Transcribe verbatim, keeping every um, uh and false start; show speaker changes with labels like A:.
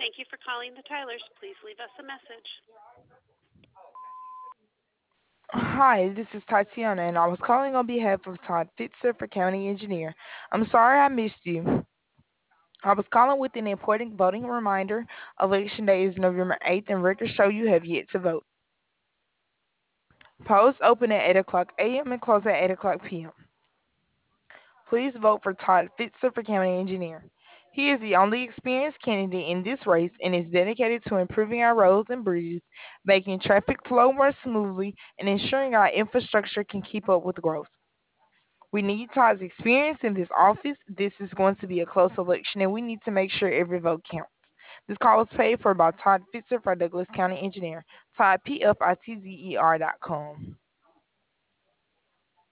A: Thank you for calling the Tylers. Please leave us a message.
B: Hi, this is Tatiana, and I was calling on behalf of Todd Fitzer for County Engineer. I'm sorry I missed you. I was calling with an important voting reminder. Election Day is November eighth, and records show you have yet to vote. Polls open at eight o'clock a m and close at eight o'clock p m. Please vote for Todd Fitzer for County Engineer. He is the only experienced candidate in this race and is dedicated to improving our roads and bridges, making traffic flow more smoothly, and ensuring our infrastructure can keep up with growth. We need Todd's experience in this office. This is going to be a close election, and we need to make sure every vote counts. This call was paid for by Todd Fitzer for Douglas County Engineer. Todd, P F I T Z E R dot com.